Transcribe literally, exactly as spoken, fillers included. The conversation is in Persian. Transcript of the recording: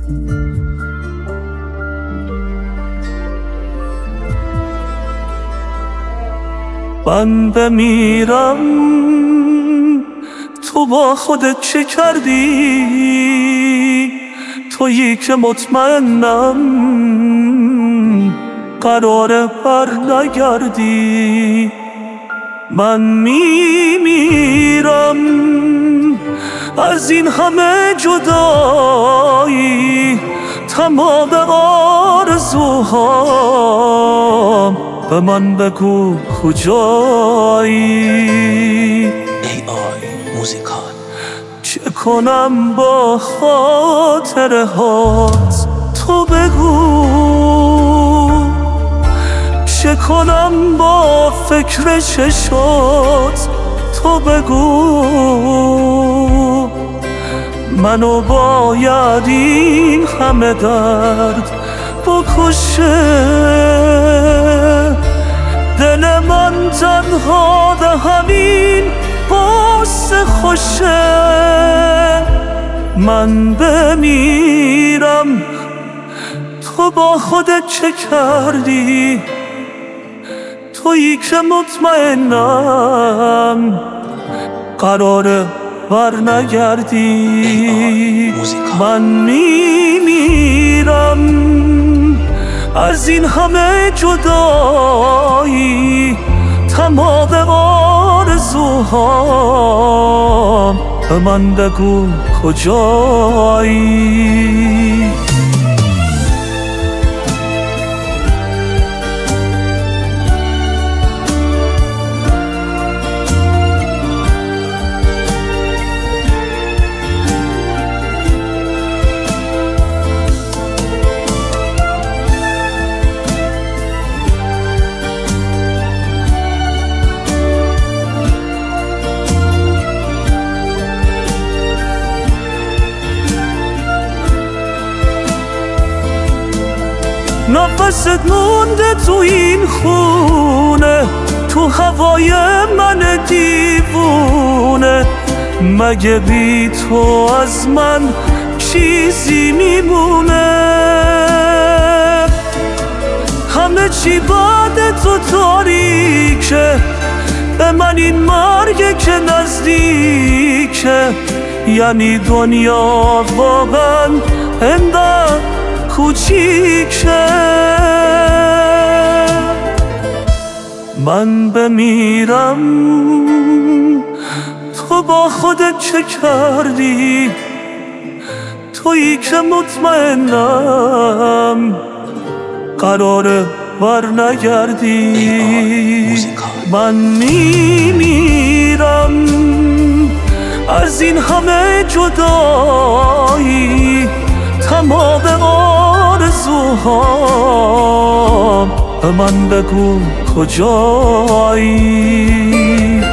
من بمیرم تو با خودت چه کردی؟ تویی که مطمئنم قراره بر نگردی. من میمیرم از این همه جدایی، تمام آرزوهام به من بگو کجایی. ای آی موزیکال. چه کنم با خاطره هات تو بگو، چه کنم با فکر چشات تو بگو. منو باید این همه درد بکشه، دل من تنها به همین باسه خوشه. من بمیرم تو با خودت چه کردی؟ تویی که مطمئنم قراره بر نگردی. من میمیرم از این همه جدایی، تمام آرزوهام به من بگو کجایی. نفست مونده تو این خونه، تو هوای من دیوونه. مگه بی تو از من چیزی میمونه؟ همه چی بعد تو تاریکه، به من این مرگ که نزدیکه. یعنی دنیا واقعا انقدر کوچیکه. من بمیرم تو با خودت چه کردی؟ تویی که مطمئنم قراره بر نگردی. من میمیرم از این همه جدایی، تمام آرزوهام به من بگو کجایی.